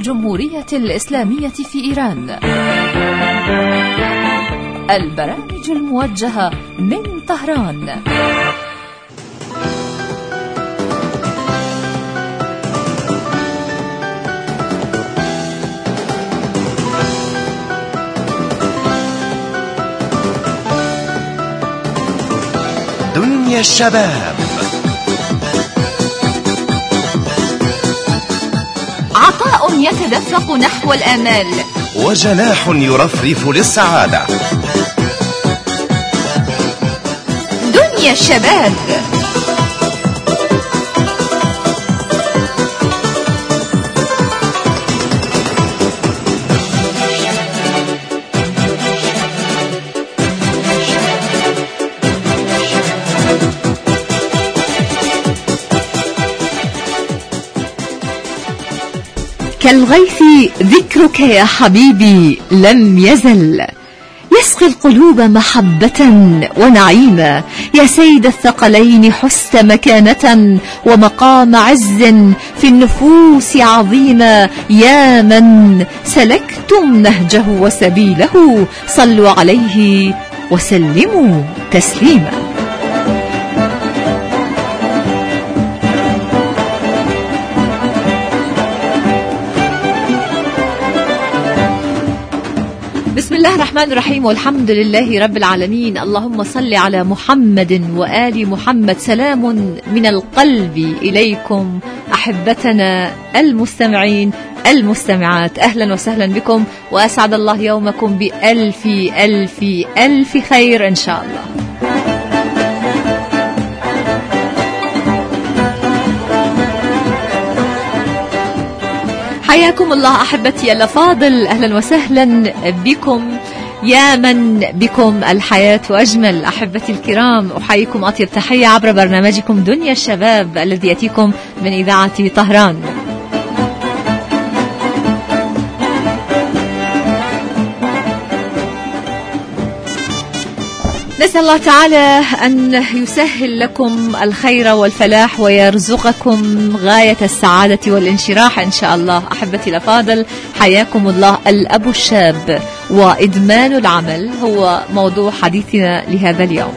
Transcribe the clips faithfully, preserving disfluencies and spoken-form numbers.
الجمهورية الإسلامية في إيران. البرامج الموجهة من طهران. دنيا الشباب، عطاء يتدفق نحو الآمال، وجناح يرفرف للسعادة. دنيا الشباب. كالغيث ذكرك يا حبيبي لم يزل، يسقي القلوب محبة ونعيما. يا سيد الثقلين حست مكانة ومقام عز في النفوس عظيما. يا من سلكتم نهجه وسبيله، صلوا عليه وسلموا تسليما. بسم الله الرحمن الرحيم، والحمد لله رب العالمين. اللهم صل على محمد وآل محمد. سلام من القلب إليكم أحبتنا المستمعين المستمعات، أهلا وسهلا بكم، وأسعد الله يومكم بألف ألف ألف خير إن شاء الله. حياكم الله أحبتي الأفاضل، أهلا وسهلا بكم. يا من بكم الحياة أجمل. أحبتي الكرام، أحييكم أطيب تحية عبر برنامجكم دنيا الشباب الذي يأتيكم من إذاعة طهران. نسأل الله تعالى أن يسهل لكم الخير والفلاح ويرزقكم غاية السعادة والانشراح إن شاء الله. أحبتي الأفاضل، حياكم الله. الأب الشاب وإدمان العمل هو موضوع حديثنا لهذا اليوم.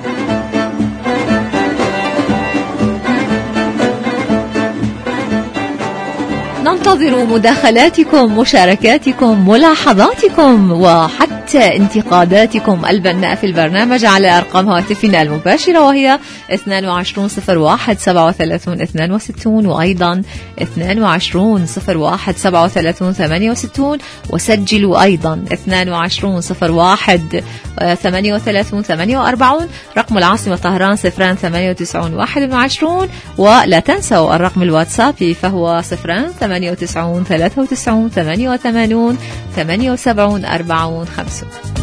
ننتظر مداخلاتكم، مشاركاتكم، ملاحظاتكم، وحتى انتقاداتكم البناءة في البرنامج على أرقام هواتفنا المباشرة، وهي اثنين وعشرين صفر واحد سبعة وثلاثين اثنين وستين، وأيضا اثنين وعشرين صفر واحد سبعة وثلاثين ثمانية وستين، وسجلوا أيضا اثنين وعشرين صفر واحد ثمانية وثلاثين ثمانية وأربعين. رقم العاصمة طهران صفران ثمانية وتسعين واحد وعشرين، ولا تنسوا الرقم الواتسابي فهو صفران ثمانية وتسعين ثلاثة وتسعين ثمانية وثمانين ثمانية وسبعين أربعة خمسة.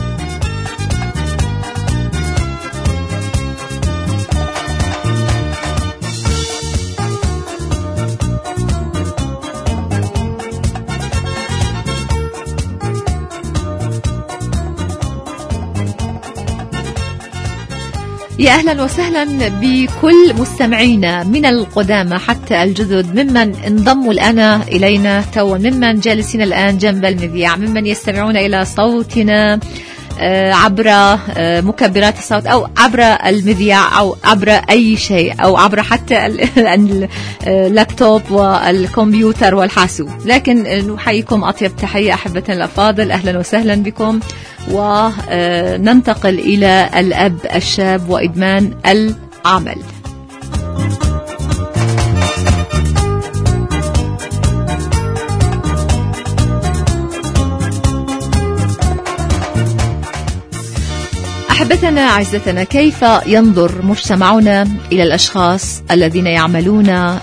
يا أهلا وسهلا بكل مستمعينا من القدامى حتى الجدد، ممن انضموا الآن إلينا توا، ممن جالسين الآن جنب المذياع، ممن يستمعون إلى صوتنا عبر مكبرات الصوت أو عبر المذياع أو عبر أي شيء أو عبر حتى اللابتوب والكمبيوتر والحاسوب. لكن نحييكم أطيب تحية أحبتنا الأفاضل، أهلا وسهلا بكم. وننتقل إلى الأب الشاب وإدمان العمل. أحبتنا أعزتنا، كيف ينظر مجتمعنا إلى الأشخاص الذين يعملون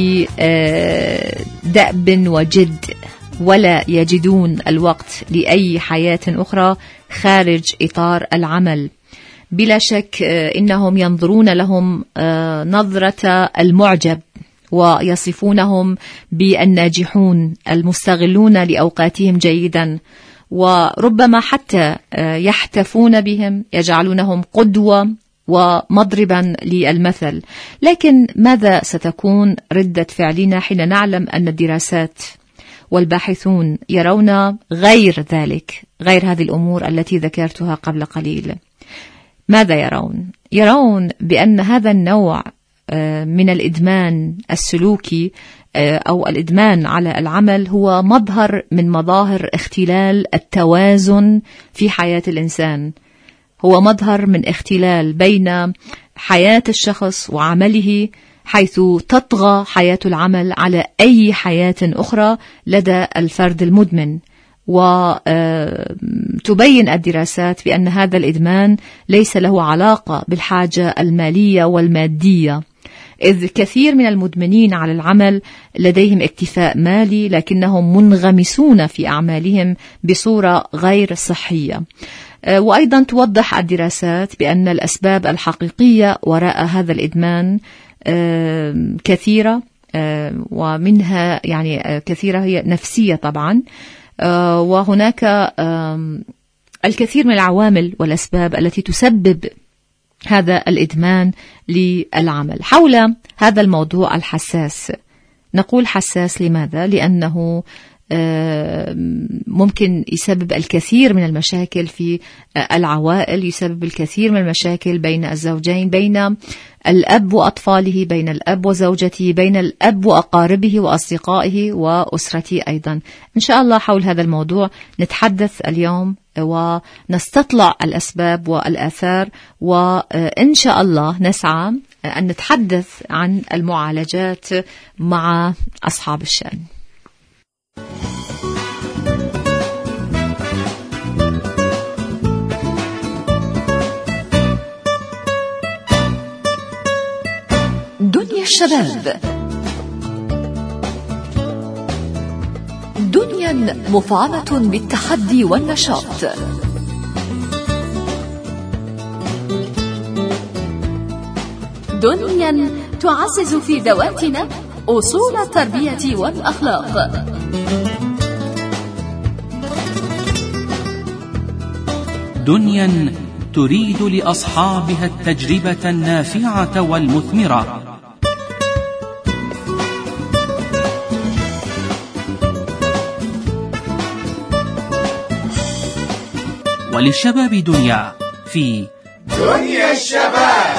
بدأب وجد ولا يجدون الوقت لأي حياة أخرى خارج إطار العمل؟ بلا شك إنهم ينظرون لهم نظرة المعجب، ويصفونهم بالناجحون المستغلون لأوقاتهم جيدا، وربما حتى يحتفون بهم، يجعلونهم قدوة ومضربا للمثل. لكن ماذا ستكون ردة فعلنا حين نعلم أن الدراسات والباحثون يرون غير ذلك، غير هذه الأمور التي ذكرتها قبل قليل. ماذا يرون؟ يرون بأن هذا النوع من الإدمان السلوكي أو الإدمان على العمل هو مظهر من مظاهر اختلال التوازن في حياة الإنسان، هو مظهر من اختلال بين حياة الشخص وعمله، حيث تطغى حياة العمل على أي حياة أخرى لدى الفرد المدمن. وتبين الدراسات بأن هذا الإدمان ليس له علاقة بالحاجة المالية والمادية، إذ كثير من المدمنين على العمل لديهم اكتفاء مالي لكنهم منغمسون في أعمالهم بصورة غير صحية. وأيضا توضح الدراسات بأن الأسباب الحقيقية وراء هذا الإدمان كثيرة، ومنها يعني كثيرة هي نفسية طبعا، وهناك الكثير من العوامل والأسباب التي تسبب هذا الإدمان للعمل. حول هذا الموضوع الحساس، نقول حساس لماذا؟ لأنه ممكن يسبب الكثير من المشاكل في العوائل، يسبب الكثير من المشاكل بين الزوجين، بين الأب وأطفاله، بين الأب وزوجته، بين الأب وأقاربه وأصدقائه وأسرته أيضا. إن شاء الله حول هذا الموضوع نتحدث اليوم ونستطلع الأسباب والآثار، وإن شاء الله نسعى أن نتحدث عن المعالجات مع أصحاب الشأن. دنيا الشباب، دنيا مفعمة بالتحدي والنشاط، دنيا تعزز في ذواتنا أصول التربية والأخلاق، دنيا تريد لأصحابها التجربة النافعة والمثمرة، وللشباب دنيا في دنيا الشباب.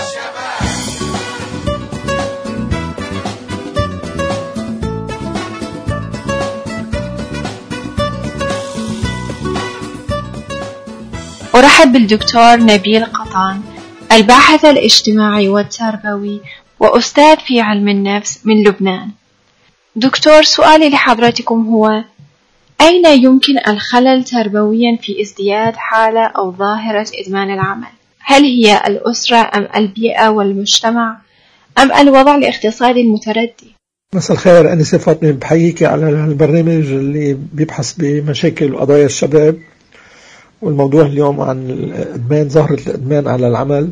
أرحب بالدكتور نبيل قطان، الباحث الاجتماعي والتربوي وأستاذ في علم النفس من لبنان. دكتور، سؤالي لحضرتكم هو: أين يمكن الخلل تربويا في ازدياد حالة أو ظاهرة إدمان العمل؟ هل هي الأسرة أم البيئة والمجتمع أم الوضع الاقتصادي المتردي؟ مساء الخير، أنا فاطمة، بحييك على البرنامج اللي بيبحث بمشاكل وقضايا الشباب، والموضوع اليوم عن الإدمان، ظاهرة الإدمان على العمل.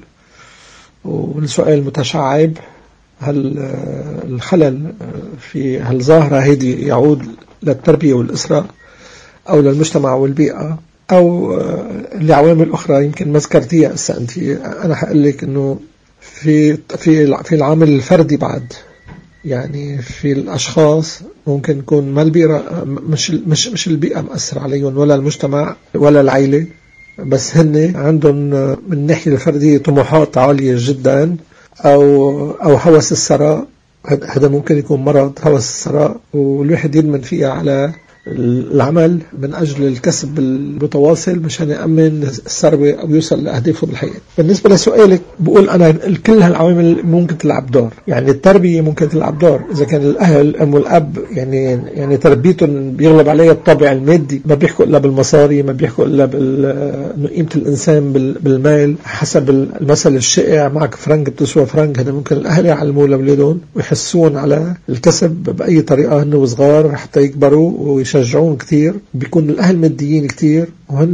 والسؤال المتشعب: هل الخلل في هالظاهرة هذه يعود للتربية والأسرة أو للمجتمع والبيئة أو لعوامل أخرى يمكن ما ذكرتيها هسه أنت؟ أنا حقول لك إنه في في في العامل الفردي بعد، يعني في الأشخاص ممكن يكون ما البيئة مش مش مش البيئة مؤثر عليهم ولا المجتمع ولا العائلة، بس هن عندهم من الناحية الفردية طموحات عالية جدا أو أو هوس الثراء. هذا ممكن يكون مرض، هوس الثراء، والواحد يدمن فيها على العمل من أجل الكسب المتواصل مشان يأمن الثروة أو يوصل لأهدافه بالحياة. بالنسبة لسؤالك، بقول أنا كل هالعوامل ممكن تلعب دور. يعني التربية ممكن تلعب دور، إذا كان الأهل الأم والأب يعني يعني تربيتهم بيغلب عليها الطابع المادي، ما بيحكوا إلا بالمصاري، ما بيحكوا إلا بقيمة الإنسان بالمال، حسب المثل الشائع: معك فرنك بتسوى فرنك. هذا ممكن الأهل يعلموا لأولادهم ويحسون على الكسب بأي طريقة هن وصغار حتى يكبروا ويشجعون كتير. بيكون الأهل ماديين كتير وهن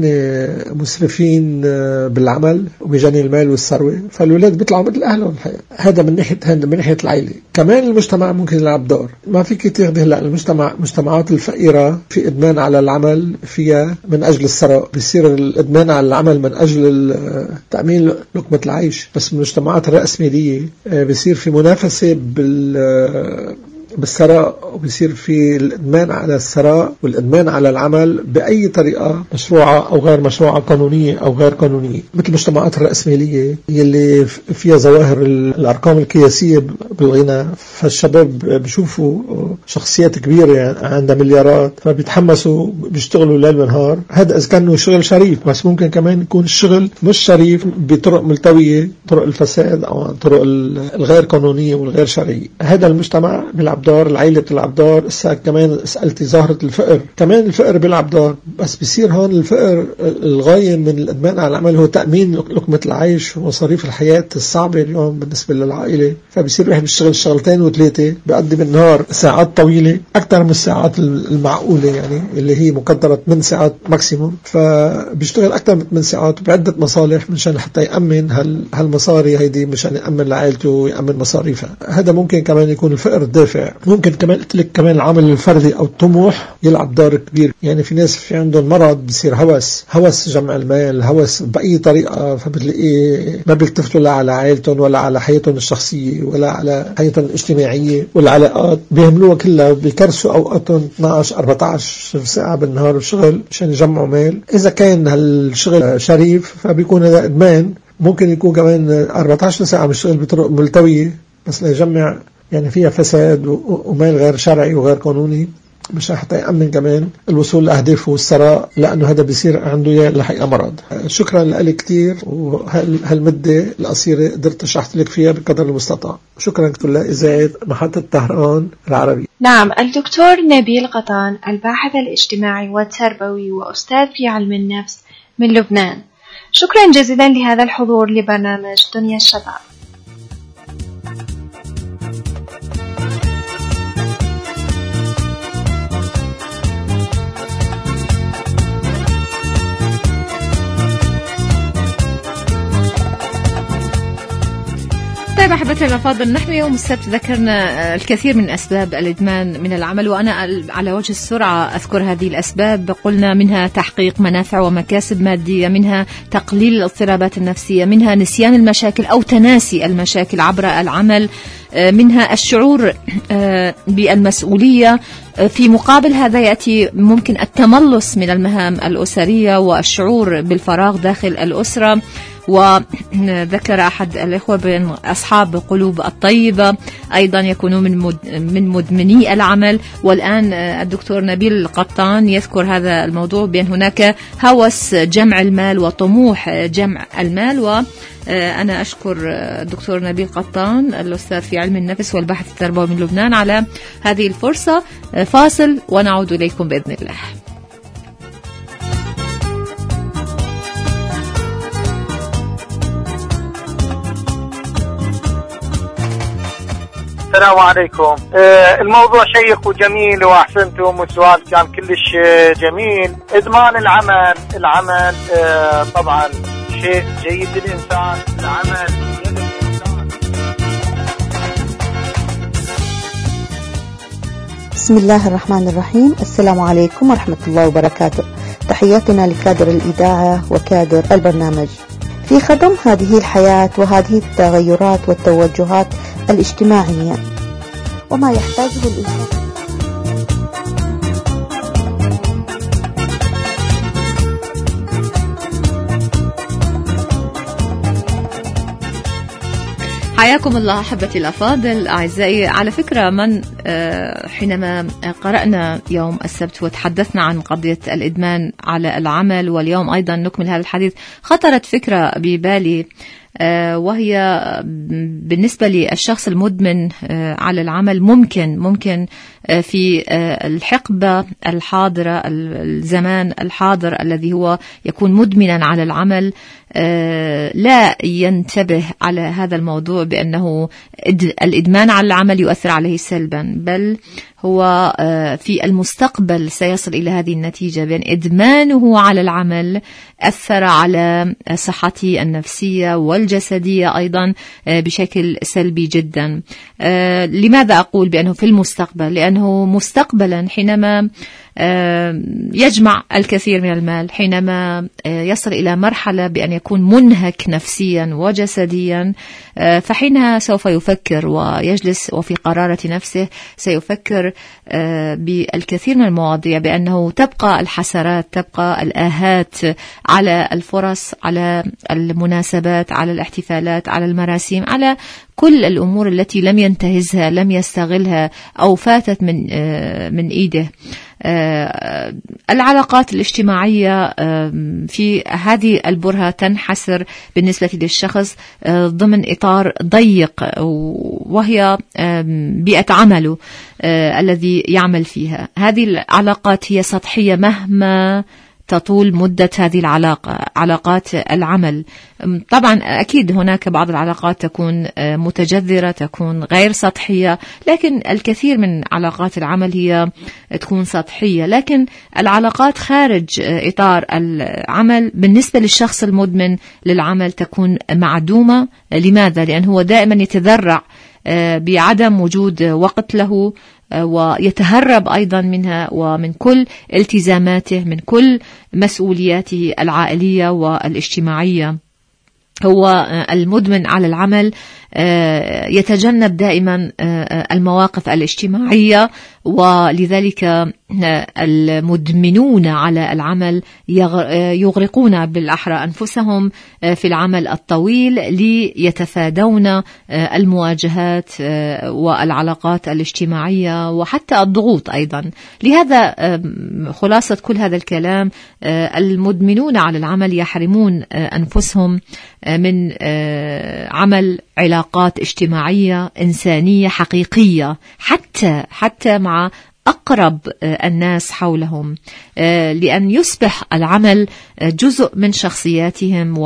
مسرفين بالعمل وبجني المال والثروة، فالولاد بيطلعوا مثل أهلهم الحقيقة. هذا من ناحية من ناحية العائلة. كمان المجتمع ممكن يلعب دور. ما فيك تاخذ هلا المجتمع مجتمعات الفقيرة في إدمان على العمل فيها من أجل الثراء، بيصير الإدمان على العمل من أجل تأمين لقمة العيش. بس المجتمعات الرأسمالية بيصير في منافسة بال بالثراء وبيصير في الإدمان على الثراء والإدمان على العمل بأي طريقة مشروعة أو غير مشروعة، قانونية أو غير قانونية، مثل المجتمعات الرأسمالية يلي فيها ظواهر الأرقام القياسية بالغنى. فالشباب بيشوفوا شخصيات كبيرة عندها مليارات فبيتحمسوا بيشتغلوا ليل ونهار. هذا إذا كانوا شغل شريف، بس ممكن كمان يكون الشغل مش شريف بطرق ملتوية، طرق الفساد أو طرق الغير قانونية والغير شرعية. هذا المجتمع بيلعب دور، العائلة بتلعب دور. الساعة كمان سألتي ظاهرة الفقر، كمان الفقر بيلعب دور. بس بيصير هون الفقر الغاية من الإدمان على العمل هو تأمين لقمة العيش ومصاريف الحياة الصعبة اليوم بالنسبة للعائلة. فبيصير واحد بيشتغل شغلتين وثلاثة، بيقضي بالنهار ساعات طويلة أكثر من الساعات المعقولة، يعني اللي هي مقدرة ثمان ساعات ماكسيموم. فبيشتغل أكثر من ثمان ساعات بعدة مصالح مشان حتى يأمن هالمصاري هيدي، مشان يأمن لعائلته ويأمن مصاريفها. هذا ممكن كمان يكون الفقر الدافع. ممكن كمان قلت لك كمان العمل الفردي أو الطموح يلعب دور كبير. يعني في ناس في عندهم مرض بيصير هوس هوس جمع المال، هوس بأي طريقة، فبتلاقيه ما بيلتفتوا لا على عائلتهم ولا على حياتهم الشخصية ولا على حياتهم الاجتماعية والعلاقات، بيهملوها كلها وبيكرسوا أوقاتهم اثنعش أربعة عشر ساعة بالنهار بالشغل عشان يجمعوا مال. إذا كان هالشغل شريف فبيكون هذا إدمان. ممكن يكون كمان أربعة عشر ساعة بالشغل بطرق ملتوية بس ليجمع، يعني فيها فساد ومال غير شرعي وغير قانوني، مش حتى يأمن كمان الوصول لأهدافه والثراء، لأنه هذا بيصير عنده الحقيقة مرض. شكرا لك كتير، وهالمدة القصيرة قدرت شرحت لك فيها بقدر المستطاع. شكرا كتير لإذاعة محطة طهران العربية. نعم، الدكتور نبيل قطان، الباحث الاجتماعي والتربوي وأستاذ في علم النفس من لبنان. شكرا جزيلا لهذا الحضور لبرنامج دنيا الشباب. طيب أحبتنا الأفاضل، نحن يوم السبت ذكرنا الكثير من أسباب الإدمان من العمل، وأنا على وجه السرعة أذكر هذه الأسباب. قلنا منها تحقيق منافع ومكاسب مادية، منها تقليل الاضطرابات النفسية، منها نسيان المشاكل أو تناسي المشاكل عبر العمل، منها الشعور بالمسؤولية. في مقابل هذا يأتي ممكن التملص من المهام الأسرية والشعور بالفراغ داخل الأسرة. وذكر أحد الإخوة بأن أصحاب قلوب الطيبة أيضا يكونون من من مدمني العمل. والآن الدكتور نبيل قطان يذكر هذا الموضوع بأن هناك هوس جمع المال وطموح جمع المال. وأنا أشكر الدكتور نبيل قطان الأستاذ في علم النفس والبحث التربوي من لبنان على هذه الفرصة. فاصل ونعود إليكم بإذن الله. السلام عليكم. آه الموضوع شيق وجميل واحسنتم، والسؤال كان كلش جميل. ادمان العمل العمل آه طبعا شيء جيد للانسان. العمل للإنسان. بسم الله الرحمن الرحيم. السلام عليكم ورحمة الله وبركاته. تحياتنا لكادر الإذاعة وكادر البرنامج في خدم هذه الحياة وهذه التغيرات والتوجهات الاجتماعية وما يحتاجه الإنسان. حياكم الله أحبتي الأفاضل أعزائي. على فكرة، من حينما قرأنا يوم السبت وتحدثنا عن قضية الإدمان على العمل، واليوم أيضا نكمل هذا الحديث، خطرت فكرة ببالي، وهي بالنسبة للشخص المدمن على العمل ممكن ممكن في الحقبة الحاضرة، الزمان الحاضر الذي هو يكون مدمنا على العمل، لا ينتبه على هذا الموضوع بأنه الإدمان على العمل يؤثر عليه سلبا، بل هو في المستقبل سيصل إلى هذه النتيجة، بأن إدمانه على العمل أثر على صحته النفسية والجسدية أيضا بشكل سلبي جدا. لماذا أقول بأنه في المستقبل؟ لأنه مستقبلا حينما يجمع الكثير من المال حينما يصل إلى مرحلة بأن يكون منهك نفسيا وجسديا، فحينها سوف يفكر ويجلس وفي قرارة نفسه سيفكر بالكثير من المواضيع، بأنه تبقى الحسرات، تبقى الآهات على الفرص، على المناسبات، على الاحتفالات، على المراسيم، على كل الأمور التي لم ينتهزها، لم يستغلها أو فاتت من من إيده. العلاقات الاجتماعية في هذه البرهة تنحسر بالنسبة للشخص ضمن إطار ضيق، وهي بيئة عمله الذي يعمل فيها. هذه العلاقات هي سطحية مهما تطول مدة هذه العلاقة، علاقات العمل. طبعا أكيد هناك بعض العلاقات تكون متجذرة، تكون غير سطحية، لكن الكثير من علاقات العمل هي تكون سطحية. لكن العلاقات خارج إطار العمل بالنسبة للشخص المدمن للعمل تكون معدومة. لماذا؟ لأنه هو دائما يتذرع بعدم وجود وقت له، ويتهرب أيضا منها ومن كل التزاماته، من كل مسؤولياته العائلية والاجتماعية. هو المدمن على العمل يتجنب دائما المواقف الاجتماعية، ولذلك المدمنون على العمل يغرقون بالأحرى أنفسهم في العمل الطويل ليتفادون المواجهات والعلاقات الاجتماعية وحتى الضغوط أيضا. لهذا خلاصة كل هذا الكلام، المدمنون على العمل يحرمون أنفسهم من عمل علاقات اجتماعية إنسانية حقيقية، حتى حتى مع أقرب الناس حولهم، لأن يصبح العمل جزء من شخصياتهم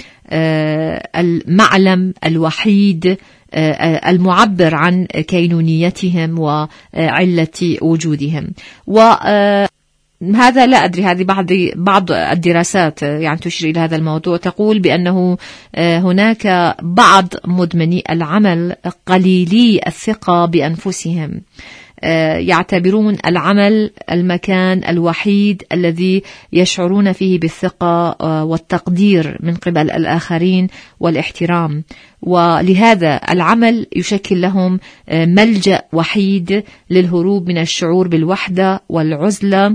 والمعلم الوحيد المعبر عن كينونيتهم وعلة وجودهم. و هذا لا أدري، هذه بعض بعض الدراسات يعني تشير إلى هذا الموضوع، تقول بأنه هناك بعض مدمني العمل قليلي الثقة بأنفسهم، يعتبرون العمل المكان الوحيد الذي يشعرون فيه بالثقة والتقدير من قبل الآخرين والاحترام، ولهذا العمل يشكل لهم ملجأ وحيد للهروب من الشعور بالوحدة والعزلة.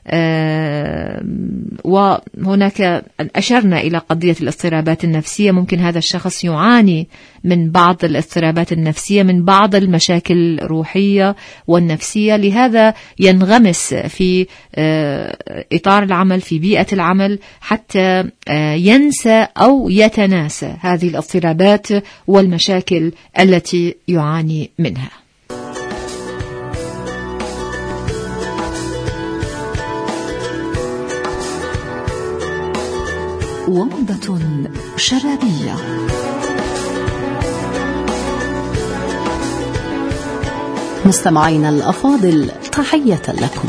وهناك أشرنا إلى قضية الاضطرابات النفسية، ممكن هذا الشخص يعاني من بعض الاضطرابات النفسية، من بعض المشاكل الروحية والنفسية، لهذا ينغمس في إطار العمل، في بيئة العمل، حتى ينسى أو يتناسى هذه الاضطرابات والمشاكل التي يعاني منها. ومضة شبابية. مستمعينا الأفاضل، تحية لكم.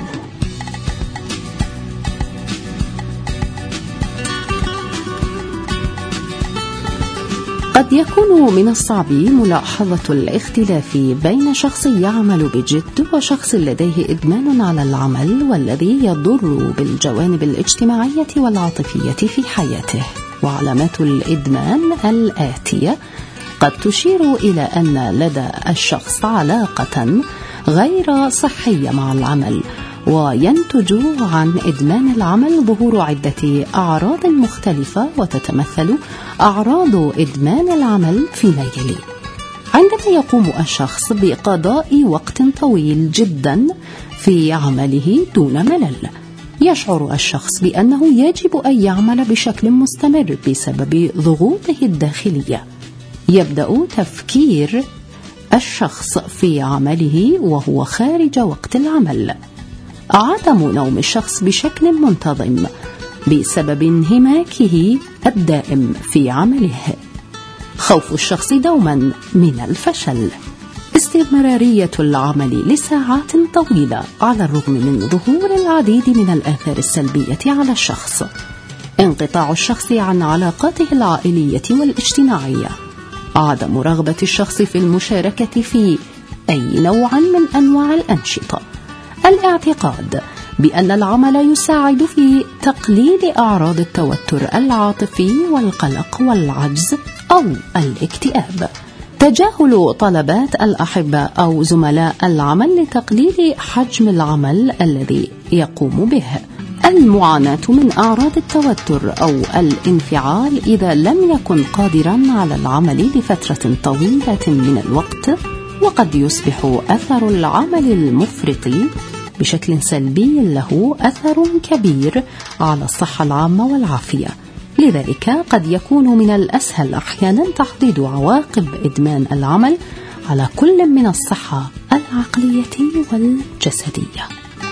قد يكون من الصعب ملاحظة الاختلاف بين شخص يعمل بجد وشخص لديه إدمان على العمل، والذي يضر بالجوانب الاجتماعية والعاطفية في حياته. وعلامات الإدمان الآتية قد تشير إلى أن لدى الشخص علاقة غير صحية مع العمل، وينتج عن إدمان العمل ظهور عدة أعراض مختلفة، وتتمثل أعراض إدمان العمل فيما يلي: عندما يقوم الشخص بقضاء وقت طويل جدا في عمله دون ملل، يشعر الشخص بأنه يجب أن يعمل بشكل مستمر بسبب ضغوطه الداخلية. يبدأ تفكير الشخص في عمله وهو خارج وقت العمل. عدم نوم الشخص بشكل منتظم بسبب انهماكه الدائم في عمله. خوف الشخص دوما من الفشل. استمرارية العمل لساعات طويلة على الرغم من ظهور العديد من الآثار السلبية على الشخص. انقطاع الشخص عن علاقاته العائلية والاجتماعية. عدم رغبة الشخص في المشاركة في أي نوع من أنواع الأنشطة. الاعتقاد بأن العمل يساعد في تقليل أعراض التوتر العاطفي والقلق والعجز أو الاكتئاب. تجاهل طلبات الأحبة أو زملاء العمل لتقليل حجم العمل الذي يقوم به. المعاناة من أعراض التوتر أو الانفعال إذا لم يكن قادرا على العمل لفترة طويلة من الوقت، وقد يصبح أثر العمل المفرط بشكل سلبي له أثر كبير على الصحة العامة والعافية. لذلك قد يكون من الأسهل أحيانا تحديد عواقب إدمان العمل على كل من الصحة العقلية والجسدية.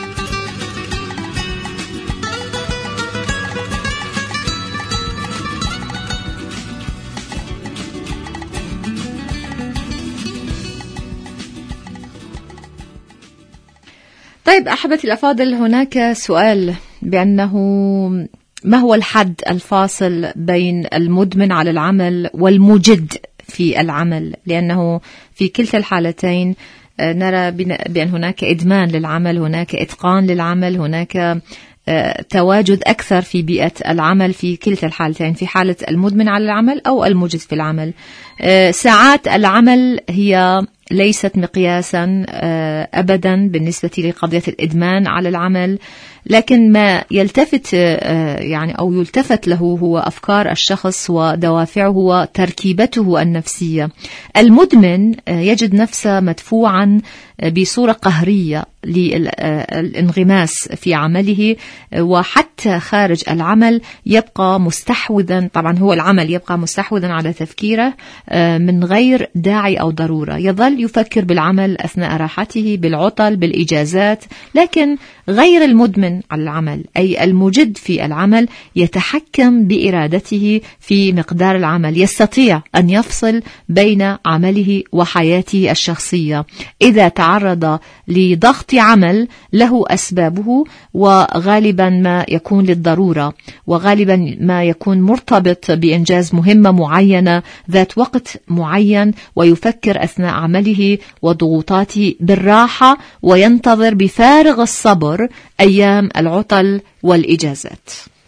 طيب أحبتي الأفاضل، هناك سؤال بأنه ما هو الحد الفاصل بين المدمن على العمل والمجد في العمل؟ لأنه في كلتا الحالتين نرى بأن هناك إدمان للعمل، هناك إتقان للعمل، هناك تواجد أكثر في بيئة العمل في كلتا الحالتين، في حالة المدمن على العمل أو المجد في العمل. ساعات العمل هي ليست مقياسا أبدا بالنسبة لقضية الإدمان على العمل، لكن ما يلتفت يعني أو يلتفت له هو أفكار الشخص ودوافعه وتركيبته النفسية. المدمن يجد نفسه مدفوعا بصورة قهرية للانغماس في عمله، وحتى خارج العمل يبقى مستحوذا، طبعا هو العمل يبقى مستحوذا على تفكيره من غير داعي أو ضرورة. يظل يفكر بالعمل أثناء راحته، بالعطل، بالإجازات، لكن غير المدمن على العمل أي المجد في العمل يتحكم بإرادته في مقدار العمل، يستطيع أن يفصل بين عمله وحياته الشخصية. إذا تعرض لضغط عمل له أسبابه، وغالبا ما يكون للضرورة، وغالبا ما يكون مرتبط بإنجاز مهمة معينة ذات وقت معين، ويفكر أثناء عمله وضغوطاته بالراحة، وينتظر بفارغ الصبر أيام العطل والإجازات.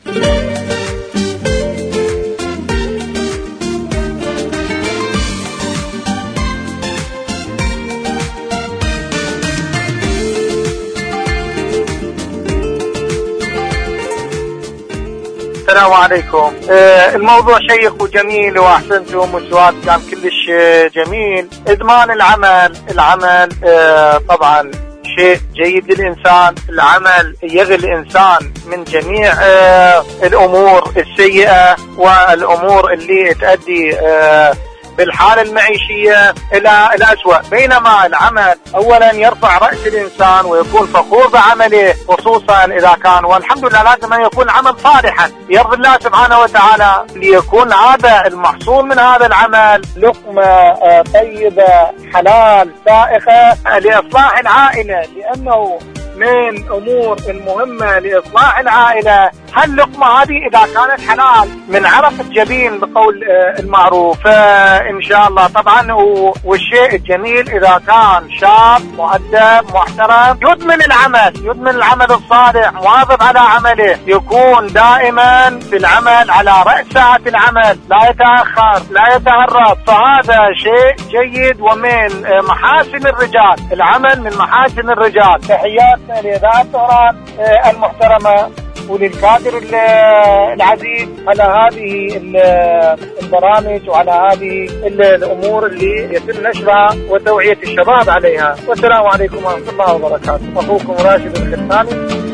السلام عليكم. آه الموضوع شيق وجميل واحسنتم، والسؤال كان كلش جميل. ادمان العمل العمل آه طبعا شيء جيد للإنسان. العمل يغني الإنسان من جميع آه الأمور السيئة والأمور اللي تؤدي آه بالحالة المعيشية إلى الأسوأ، بينما العمل أولا يرفع رأس الإنسان ويكون فخور بعمله، خصوصا إذا كان، والحمد لله لازم أن يكون العمل صالحا يرضي الله سبحانه وتعالى، ليكون هذا المحصول من هذا العمل لقمة طيبة حلال سائغة لإصلاح العائلة، لأنه من أمور المهمة لإصلاح العائلة هاللقمة هذه إذا كانت حلال من عرق الجبين بقول المعروف. فإن شاء الله طبعا، والشيء الجميل إذا كان شاب مؤدب محترم يدمن العمل، يدمن العمل الصالح، مواظب على عمله، يكون دائما في العمل على رأس ساعة العمل، لا يتأخر لا يتهرب، فهذا شيء جيد ومن محاسن الرجال. العمل من محاسن الرجال. تحياتنا لإذاعة طهران المحترمة وللكادر العزيز على هذه البرامج وعلى هذه الأمور اللي يتم نشرها وتوعية الشباب عليها. والسلام عليكم ورحمة الله وبركاته. أخوكم راشد الختاني.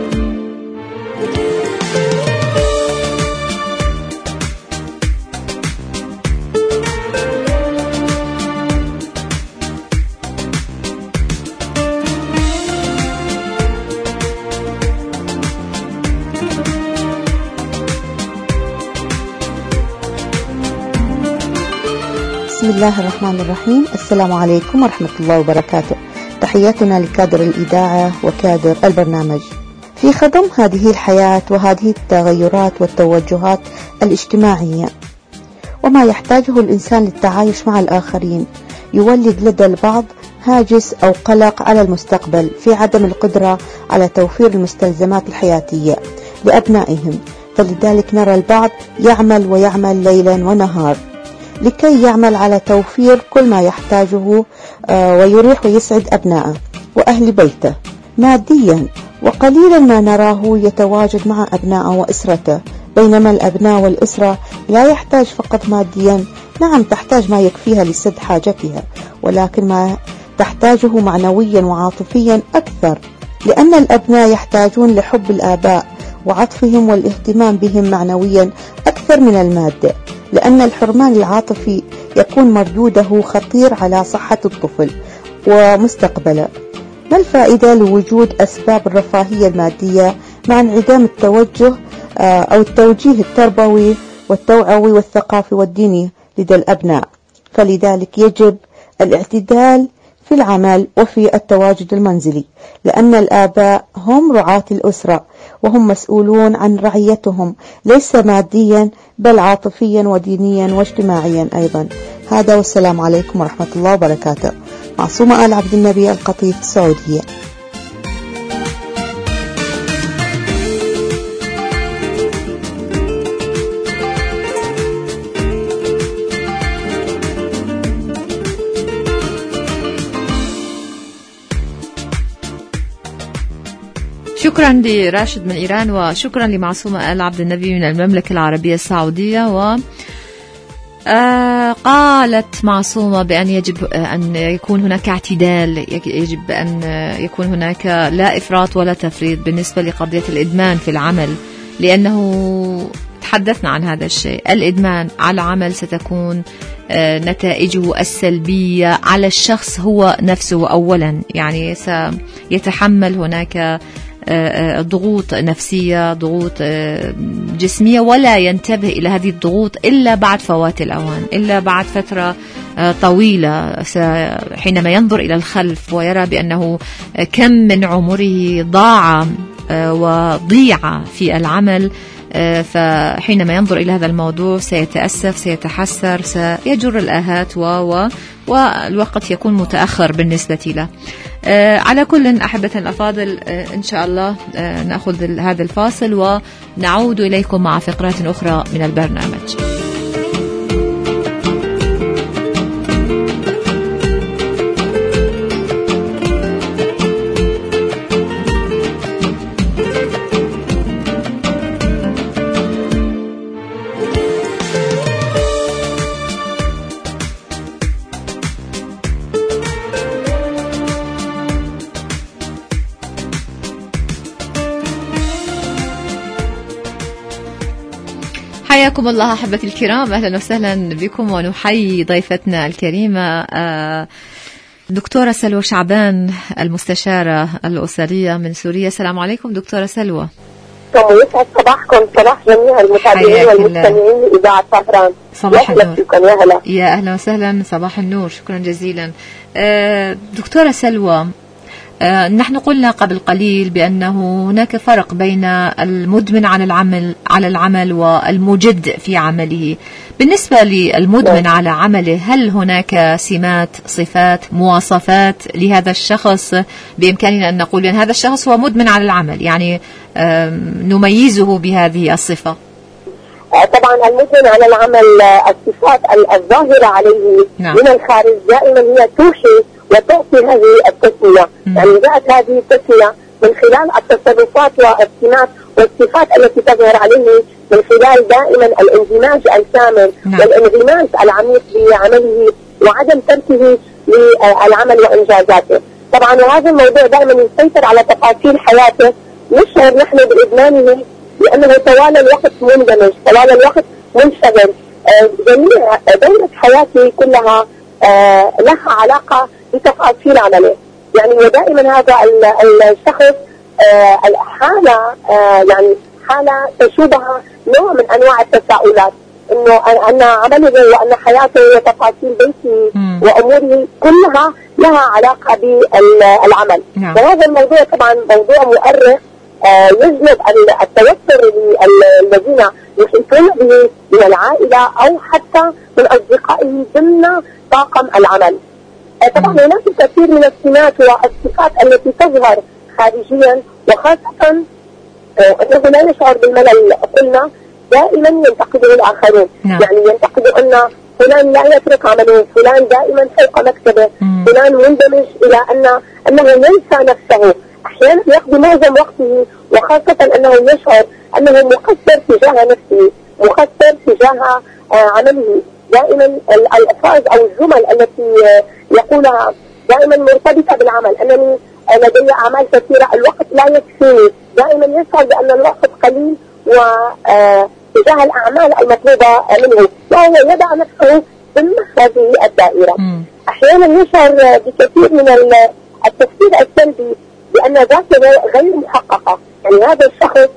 بسم الله الرحمن الرحيم. السلام عليكم ورحمة الله وبركاته. تحياتنا لكادر الإذاعة وكادر البرنامج. في خضم هذه الحياة وهذه التغيرات والتوجهات الاجتماعية وما يحتاجه الإنسان للتعايش مع الآخرين، يولد لدى البعض هاجس أو قلق على المستقبل في عدم القدرة على توفير المستلزمات الحياتية لأبنائهم، فلذلك نرى البعض يعمل ويعمل ليلا ونهار لكي يعمل على توفير كل ما يحتاجه ويريح ويسعد أبنائه وأهل بيته ماديا، وقليلا ما نراه يتواجد مع أبنائه وأسرته، بينما الأبناء والأسرة لا يحتاج فقط ماديا، نعم تحتاج ما يكفيها لسد حاجتها، ولكن ما تحتاجه معنويا وعاطفيا أكثر، لأن الأبناء يحتاجون لحب الآباء وعطفهم والاهتمام بهم معنويا أكثر من المادة، لأن الحرمان العاطفي يكون مردوده خطير على صحة الطفل ومستقبله. ما الفائدة لوجود أسباب الرفاهية المادية مع انعدام التوجه أو التوجيه التربوي والتوعوي والثقافي والديني لدى الأبناء؟ فلذلك يجب الاعتدال في العمل وفي التواجد المنزلي، لأن الآباء هم رعاة الأسرة وهم مسؤولون عن رعيتهم، ليس ماديا بل عاطفيا ودينيا واجتماعيا أيضا. هذا والسلام عليكم ورحمة الله وبركاته. معصومة آل عبد النبي، القطيف، السعودية. شكرا لراشد من إيران، وشكرا لمعصومة آل عبد النبي من المملكة العربية السعودية. و قالت معصومة بأن يجب أن يكون هناك اعتدال، يجب أن يكون هناك لا إفراط ولا تفريط بالنسبة لقضية الإدمان في العمل، لأنه تحدثنا عن هذا الشيء. الإدمان على العمل ستكون نتائجه السلبية على الشخص هو نفسه أولا، يعني سيتحمل هناك ضغوط نفسية، ضغوط جسمية، ولا ينتبه إلى هذه الضغوط إلا بعد فوات الأوان، إلا بعد فترة طويلة، حينما ينظر إلى الخلف ويرى بأنه كم من عمره ضاع وضيع في العمل، فحينما ينظر إلى هذا الموضوع سيتأسف، سيتحسر، سيجر الآهات و والوقت يكون متأخر بالنسبة له. على كل أحبة الأفاضل، إن شاء الله نأخذ هذا الفاصل ونعود إليكم مع فقرات أخرى من البرنامج. حياكم الله أحبتي الكرام، أهلا وسهلا بكم، ونحيي ضيفتنا الكريمة دكتورة سلوى شعبان، المستشارة الأسرية من سوريا. السلام عليكم دكتورة سلوى. يسعد صباحكم، صباح جميع المتابعين والمستمعين لإذاعة طهران. صباح النور. يا هلا. يا أهلا وسهلا، صباح النور، شكرا جزيلا. دكتورة سلوى، آه نحن قلنا قبل قليل بأنه هناك فرق بين المدمن على العمل على العمل والمجد في عمله. بالنسبة للمدمن على عمله، هل هناك سمات، صفات، مواصفات لهذا الشخص بإمكاننا أن نقول أن هذا الشخص هو مدمن على العمل، يعني آه نميزه بهذه الصفة؟ طبعا المدمن على العمل الصفات الظاهرة عليه نعم. من الخارج دائما هي توحي وتعطي هذه التسمية، يعني جاءت هذه التسمية من خلال التصرفات والسمات والصفات التي تظهر عليه من خلال دائما الاندماج الكامل نعم. والانغماس العميق بعمله وعدم تركه للعمل وإنجازاته. طبعا وهذا الموضوع دائما يسيطر على تفاصيل حياته، نشعر نحن بإدمانه لأنه طوال الوقت مندمج، طوال الوقت منشغل، جميع دورة حياته كلها آه لها علاقة بتفاصيل عمله، يعني ودائما هذا الشخص آه الحالة آه يعني حالة تشوبها نوع من أنواع التساؤلات، إنه أن عمله وأن حياته وتفاصيل بيته وأموره كلها لها علاقة بالعمل. نعم. وهذا الموضوع طبعا موضوع مؤرق آه يجلب التوتر للذين يحيطون به من العائلة أو حتى من أصدقائه ضمن طاقم العمل. طبعا هناك الكثير من السمات والصفات التي تظهر خارجيا، وخاصة أنه لا يشعر بالملل. قلنا دائما ينتقده الآخرون، نعم. يعني ينتقد أن فلان لا يترك عمله، فلان دائما فوق مكتبه، مم. فلان مندمج إلى أن أنه ينسى نفسه، أحيانا يقضي معظم وقته، وخاصة أنه يشعر أنه مقصر تجاه نفسه، مقصر تجاه عمله. دائما الألفاظ أو الجمل التي يقولها دائما مرتبطة بالعمل، أنني لدي أعمال كثيرة، الوقت لا يكفيني، دائما يشعر بأن الوقت قليل وتجاه الأعمال المطلوبة منه، وهو يضع نفسه ضمن هذه الدائرة. م. أحيانا يشعر بكثير من التفكير السلبي بأن ذاته غير محققة، يعني هذا الشخص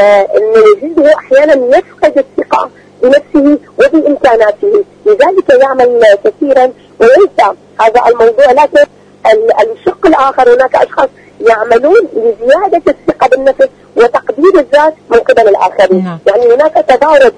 نجده أحيانا يفقد الثقة بنفسه وبإمكاناته، لذلك يعمل كثيرا وينسى هذا الموضوع. لكن الشق الآخر هناك أشخاص يعملون لزيادة الثقة بالنفس وتقدير الذات من قبل الآخرين. نعم. يعني هناك تضارب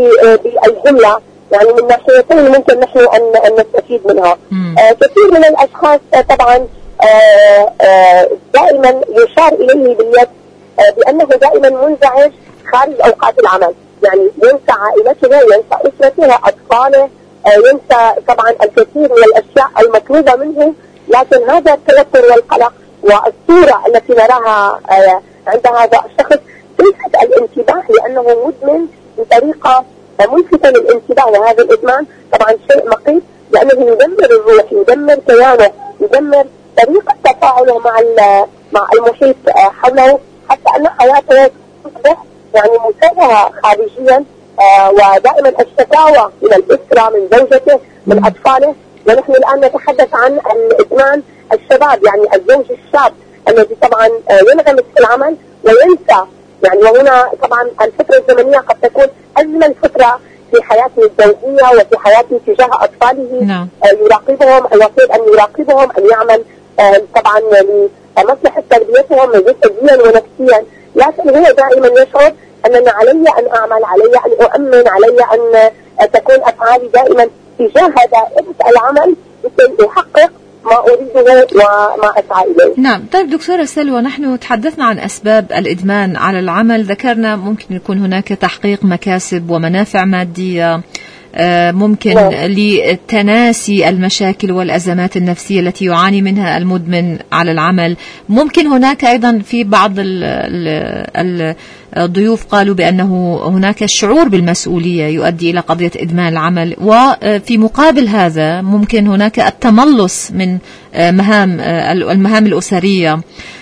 بالجملة، يعني من ناحيتين ممكن نحن أن نستفيد منها. آه كثير من الأشخاص طبعا آه آه دائما يشار إليه باليد آه بأنه دائما منزعج خارج أوقات العمل، يعني ينسى عائلته، ينسى أسرته، أطفاله، آه ينسى طبعا الكثير من الأشياء المطلوبة منه. لكن هذا التوتر والقلق والصورة التي نراها آه عند هذا الشخص تلفت الانتباه، لأنه مدمن بطريقة ملفتة للانتباه، وهذا الإدمان طبعا شيء مخيف، لأنه يدمر الروح، يدمر كيانه، يدمر طريقة تفاعله مع مع المحيط حوله، حتى أن حياته تصبح يعني مشابهة خارجيا، آه ودائما الشكاوى من الأسرة، من زوجته، من أطفاله. ونحن الآن نتحدث عن الإدمان الشباب، يعني الزوج الشاب الذي طبعا ينغمس في العمل وينسى، يعني وهنا طبعا الفترة الزمنية قد تكون أجمل فترة في حياته الزوجية وفي حياته تجاه أطفاله. نعم. يراقبهم، المفروض أن يراقبهم، أن يعمل طبعا لمصلحة تربيتهم جسديا ونفسيا، لكن هو دائما يشعر أننا علي أن أعمل، علي أن أؤمن، علي أن تكون أفعالي دائما تجاه دائرة العمل لكي أحقق ما أريده وما أسعى إليه. نعم. طيب دكتورة سلوى، نحن تحدثنا عن أسباب الإدمان على العمل، ذكرنا ممكن يكون هناك تحقيق مكاسب ومنافع مادية، ممكن نعم. لتناسي المشاكل والأزمات النفسية التي يعاني منها المدمن على العمل. ممكن هناك أيضا في بعض الضيوف قالوا بأنه هناك الشعور بالمسؤولية يؤدي إلى قضية إدمان العمل، وفي مقابل هذا ممكن هناك التملص من مهام المهام الأسرية،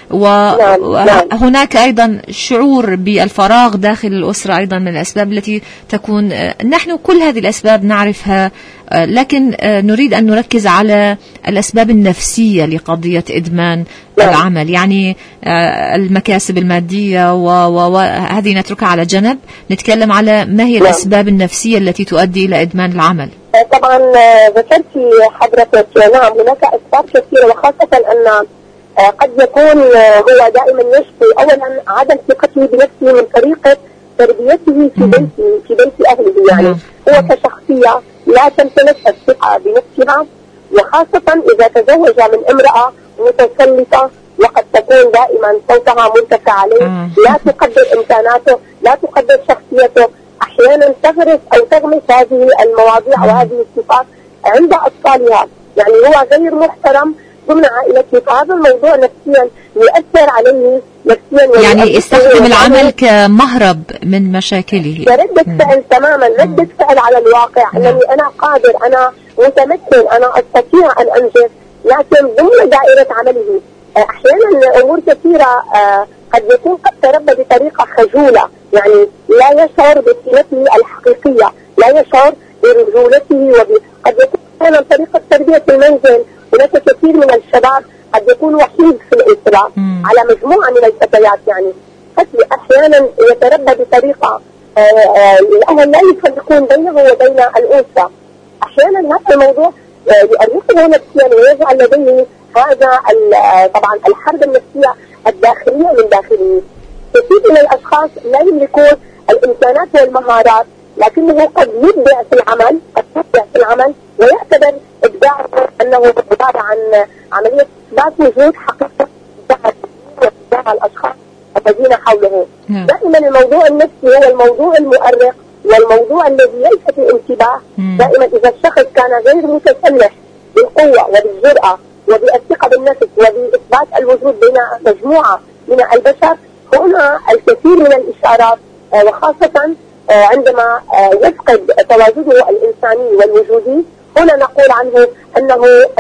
وهناك أيضا شعور بالفراغ داخل الأسرة، أيضا من الأسباب التي تكون. نحن كل هذه الأسباب نعرفها، لكن نريد أن نركز على الأسباب النفسية لقضية إدمان العمل، يعني المكاسب المادية وهذه نتركها على جنب، نتكلم على ما هي الأسباب النفسية التي تؤدي إلى إدمان العمل. طبعا ذكرتي حضرتك، نعم هناك أسباب كثيرة، وخاصة أن قد يكون هو دائما يشكو أولا عدم ثقته بنفسه من طريقة تربيته في بيته في بيت أهله، يعني هو كشخصية لا تمتلك الثقة بنفسها، وخاصة إذا تزوج من امرأة متسلطة وقد تكون دائما صوتها مرتفع عليه، لا تقدر إمكاناته، لا تقدر شخصيته، أحيانا تغرس أو تغمس هذه المواضيع وهذه الصفات عند أطفالها، يعني هو غير محترم ضمن عائلته، فهذا الموضوع نفسيا يؤثر عليه نفسيا، يعني يستخدم العمل كمهرب من مشاكله، كردة فعل تماما، ردة فعل على الواقع، أنني أنا قادر، أنا متمكن، أنا أستطيع أن أنجز، لكن ضمن دائرة عمله أحيانا أمور كثيرة قد يكون قد تربى بطريقة خجولة، يعني لا يشعر بقيمته الحقيقية، لا يشعر برجولته، وقد يكون أحيانا طريقة تربية المنزل. هناك كثير من الشباب قد يكون وحيد في الأسرة على مجموعة من الفتيات، يعني قد أحيانا يتربى بطريقة الأهل لا يفرقون بينه وبين الأنثى، أحيانا هذا الموضوع يؤرقه نفسيا ويجعل لديه هذا طبعا الحرب النفسية الداخلية من داخله. كثير من الأشخاص لا يملكون الإمكانات والمهارات، لكنه قد يبدع في العمل، قد يبدع في العمل ويعتبر إبداعه أنه عبارة عن عملية إثبات وجود حقيقة تجاه الأشخاص الذين حوله. دائما الموضوع النفسي هو الموضوع المؤرق والموضوع الذي يلفت الانتباه. دائما إذا الشخص كان غير متسلح بالقوة وبالجرأة وبالثقة بالنفس وبإثبات الوجود بين مجموعة من البشر، هنا الكثير من الإشارات وخاصة عندما يفقد تواجده الإنساني والوجودي، هنا نقول عنه أنه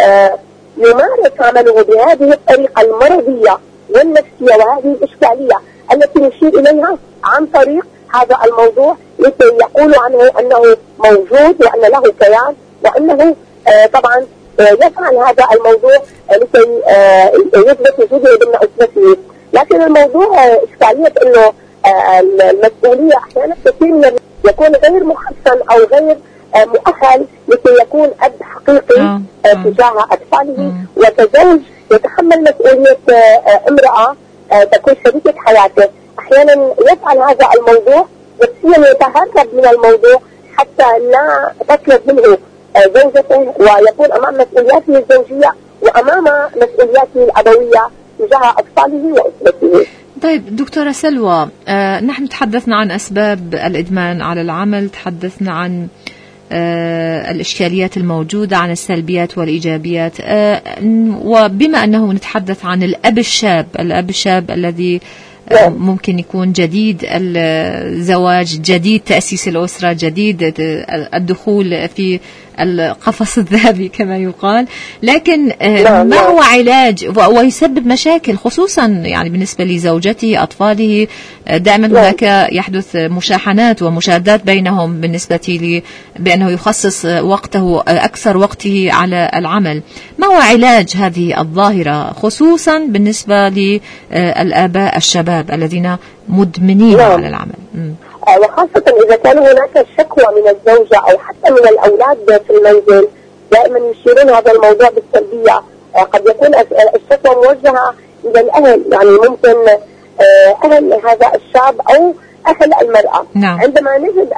يمارس عمله بهذه الطريقة المرضية والنفسية وهذه الإشكالية التي نشير إليها عن طريق هذا الموضوع، لكي يقول عنه أنه موجود وأن له كيان وأنه طبعا يفعل هذا الموضوع لكي يثبت وجوده ضمن أسرته. لكن الموضوع إشكالية أنه المسؤولية أحيانا كثير من يكون غير محسن أو غير مؤهل لكي يكون أب حقيقي تجاه أطفاله، وكزوج يتحمل مسؤولية امرأة تكون شريكة حياته. أحيانا يفعل هذا الموضوع نفسيا، يتهرب من الموضوع حتى لا تطلب منه زوجته ويكون أمام مسؤولياته الزوجية وأمام مسؤولياته الأبوية تجاه أطفاله وأسرته. طيب دكتورة سلوى، آه نحن تحدثنا عن أسباب الإدمان على العمل، تحدثنا عن آه الإشكاليات الموجودة، عن السلبيات والإيجابيات، آه وبما أنه نتحدث عن الأب الشاب الأب الشاب الذي آه ممكن يكون جديد الزواج، جديد تأسيس الأسرة، جديد الدخول في القفص الذهبي كما يقال، لكن ما هو علاج ويسبب مشاكل خصوصا يعني بالنسبة لزوجته أطفاله؟ دائما هناك يحدث مشاحنات ومشادات بينهم بالنسبة لي بأنه يخصص وقته أكثر وقته على العمل. ما هو علاج هذه الظاهرة خصوصا بالنسبة للآباء الشباب الذين مدمنين على العمل؟ وخاصة إذا كان هناك شكوى من الزوجة أو حتى من الأولاد في المنزل، دائما يشيرون هذا الموضوع بالسلبية. قد يكون الشكوى موجهة إلى الأهل، يعني ممكن أهل هذا الشاب أو أهل المرأة. نعم. عندما نجد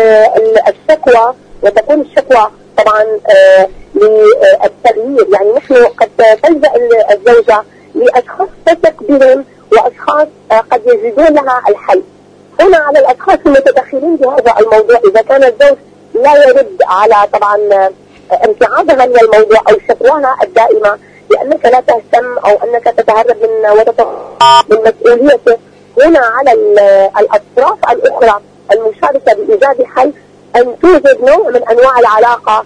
الشكوى وتكون الشكوى طبعا للتغيير، يعني نحن قد تلجأ الزوجة لأشخاص تثق بهم وأشخاص قد يجدون لها الحل. هنا على الأشخاص المتدخلين في هذا الموضوع، إذا كان الزوج لا يرد على طبعا امتعاضها من الموضوع أو شكواها الدائمة لأنك لا تهتم أو أنك تتهرب من من مسؤوليته، هنا على الأطراف الأخرى المشاركة بإيجاد حل أن توجد نوع من أنواع العلاقة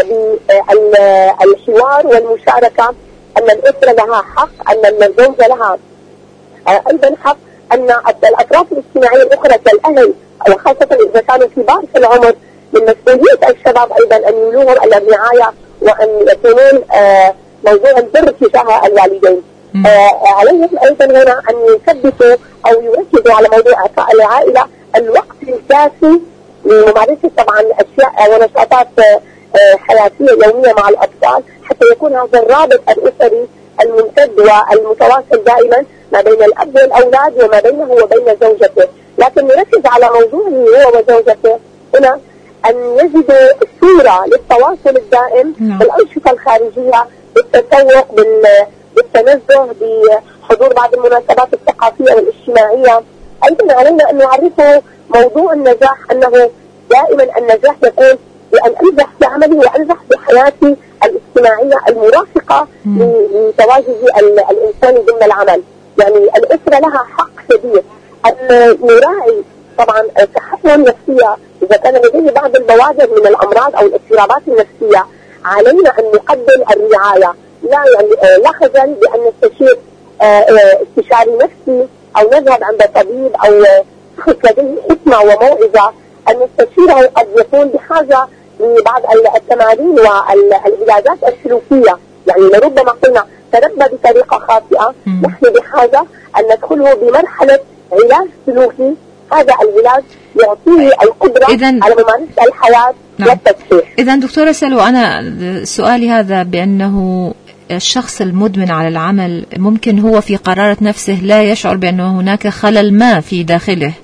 بالحوار والمشاركة، أن الأسرة لها حق، أن الزوجة لها أيضا حق، أن الأطراف الاجتماعية الأخرى كالأهل وخاصة إذا كانوا كبار في العمر من مسؤولية الشباب أيضا أن يولوهم إلى الرعاية وأن يكونون موضوع البر تجاه الوالدين. عليهم أيضا هنا أن يثبتوا أو يركزوا على موضوع إعطاء العائلة الوقت الكافي لممارسة طبعا أشياء ونشاطات حياتية يومية مع الأطفال، حتى يكون هذا الرابط الأسري الممتد والمتواصل دائما ما بين الأب والأولاد وما بينه وبين زوجته. لكن نركز على موضوعه هو وزوجته هنا، أن يجدوا صورة للتواصل الدائم بالأنشطة الخارجية، بالتسوق، بالتنزه، بحضور بعض المناسبات الثقافية والاجتماعية. أيضا علينا أن نعرفه موضوع النجاح، أنه دائما النجاح يكون بأن أنجح في عملي وأنجح في حياتي الاجتماعية المرافقة لتواجد الإنسان ضمن العمل. يعني الأسرة لها حق كبير أن نراعي طبعا صحتها النفسية. إذا كان لديه بعض البوادر من الأمراض أو الاضطرابات النفسية، علينا أن نقدم الرعاية، لا يعني لا خجل بأن نستشير استشاري نفسي أو نذهب عند طبيب أو شخص لديه حكمة وموعظة، أن نستشيره قد يكون بحاجة لبعض التمارين والعلاجات السلوكية. يعني لربما قلنا تربى بطريقة خاطئة، نحن بحاجة أن ندخله بمرحلة علاج سلوكي. هذا العلاج يعطيه القدرة على ممارسة الحياة والتصحيح. إذا دكتورة سلوى، أنا سؤالي هذا بأنه الشخص المدمن على العمل ممكن هو في قرارة نفسه لا يشعر بأنه هناك خلل ما في داخله،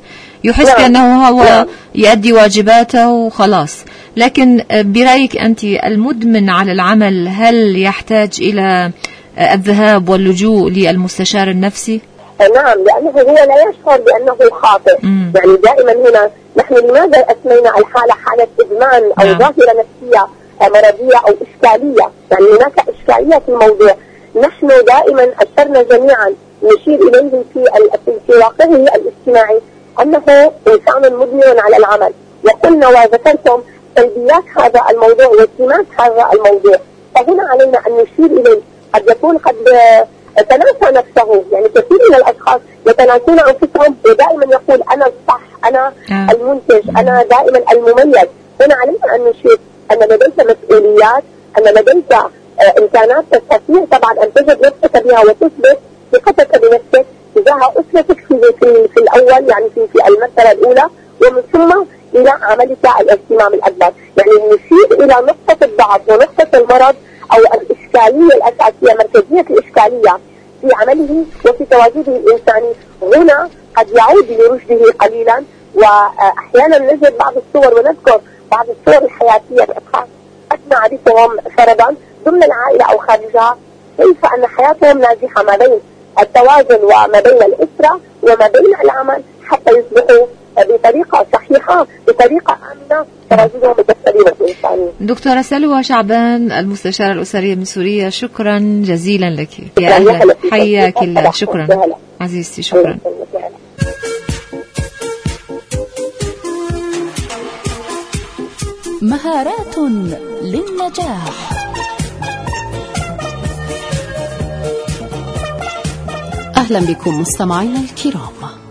يحس نعم. بأنه هو نعم. يؤدي واجباته وخلاص. لكن برأيك أنت المدمن على العمل هل يحتاج إلى الذهاب واللجوء للمستشار النفسي؟ نعم، لأنه هو لا يشعر بأنه خاطئ. مم. يعني دائما هنا نحن لماذا أسمينا الحالة حالة إدمان أو نعم. ظاهرة نفسية مرضية أو إشكالية؟ يعني هناك إشكالية في الموضوع. نحن دائما أشرنا جميعا نشير إليه في في واقعه الاجتماعي أنه إنسان مدمن على العمل، وقلنا وذكرتم سلبيات هذا الموضوع وسمات هذا الموضوع. فهنا علينا أن نشير إليه. قد يكون قد تناسى نفسه، يعني كثير من الأشخاص يتناسون أنفسهم ودائما يقول أنا الصح، أنا آه. المنتج، أنا دائما المميز. هنا علينا أن نشير أن لديك مسؤوليات، أن لديك آه إمكانات تستطيع طبعا أن تجد نفسك بها وتثبت ثقتك بنفسك تجاه أسرتك في, في, في الأول، يعني في, في المرتبة الأولى، ومن ثم إلى عملك الاهتمام الأكبر. يعني نشير إلى نقطة الضعف ونقطة المرض أو الإشكالية الأساسية، مركزية الإشكالية في عمله وفي تواجده الإنساني. هنا قد يعود لرشده قليلا، وأحيانا نجد بعض الصور ونذكر بعض الصور الحياتية لأشخاص قد نعرفهم فرضا ضمن العائلة أو خارجها، كيف أن حياتهم ناجحة ما بين التوازن وما بين الأسرة وما بين العمل، حتى يصبحوا بطريقة صحيحة بطريقة آمنة تواجدهم بالسليمة الإنسانية. دكتورة سلوى شعبان المستشارة الأسرية من سوريا، شكرا جزيلا لك. يا أهلا، حياك الله. شكرا عزيزتي، شكرا. مهارات للنجاح. أهلا بكم مستمعينا الكرام.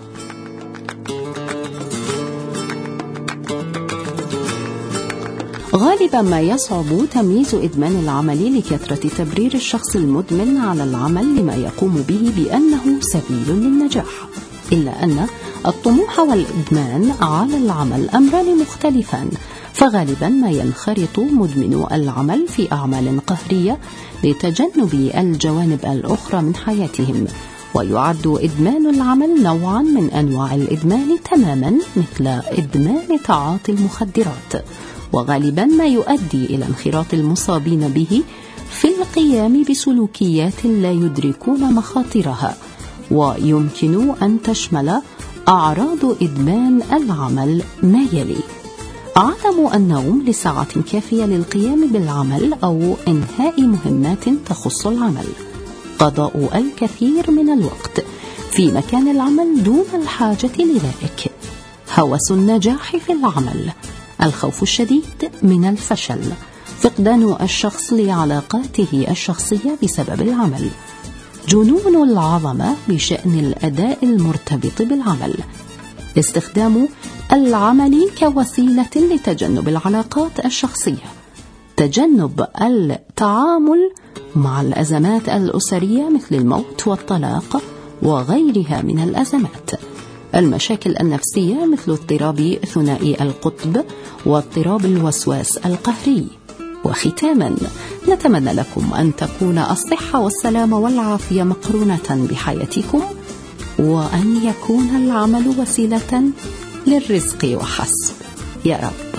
غالبا ما يصعب تمييز إدمان العمل لكثرة تبرير الشخص المدمن على العمل لما يقوم به بأنه سبيل للنجاح، إلا أن الطموح والإدمان على العمل أمران مختلفان. فغالبا ما ينخرط مدمنو العمل في أعمال قهرية لتجنب الجوانب الأخرى من حياتهم، ويعد إدمان العمل نوعا من أنواع الإدمان تماما مثل إدمان تعاطي المخدرات، وغالبا ما يؤدي إلى انخراط المصابين به في القيام بسلوكيات لا يدركون مخاطرها. ويمكن أن تشمل أعراض إدمان العمل ما يلي: عدم النوم لساعة كافية للقيام بالعمل أو إنهاء مهمات تخص العمل، قضاء الكثير من الوقت في مكان العمل دون الحاجة لذلك، هوس النجاح في العمل، الخوف الشديد من الفشل، فقدان الشخص لعلاقاته الشخصية بسبب العمل، جنون العظمة بشأن الأداء المرتبط بالعمل، استخدام العمل كوسيلة لتجنب العلاقات الشخصية، تجنب التعامل مع الأزمات الأسرية مثل الموت والطلاق وغيرها من الأزمات، المشاكل النفسية مثل اضطراب ثنائي القطب واضطراب الوسواس القهري. وختاما نتمنى لكم أن تكون الصحة والسلامة والعافية مقرونة بحياتكم، وأن يكون العمل وسيلة للرزق وحسب يا رب.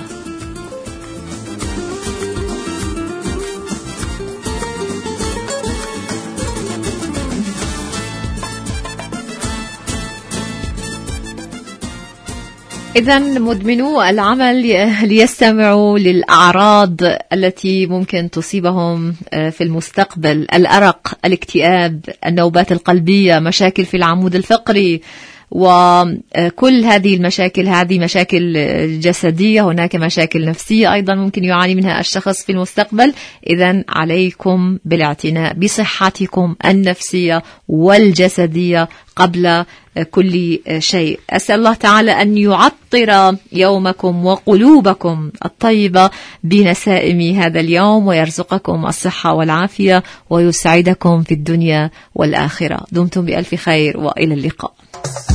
إذن مدمنو العمل ليستمعوا للأعراض التي ممكن تصيبهم في المستقبل: الأرق، الاكتئاب، النوبات القلبية، مشاكل في العمود الفقري، وكل هذه المشاكل هذه مشاكل جسدية. هناك مشاكل نفسية أيضا ممكن يعاني منها الشخص في المستقبل. إذن عليكم بالاعتناء بصحتكم النفسية والجسدية قبل كل شيء. أسأل الله تعالى أن يعطر يومكم وقلوبكم الطيبة بنسائم هذا اليوم، ويرزقكم الصحة والعافية، ويسعدكم في الدنيا والآخرة. دمتم بألف خير، وإلى اللقاء.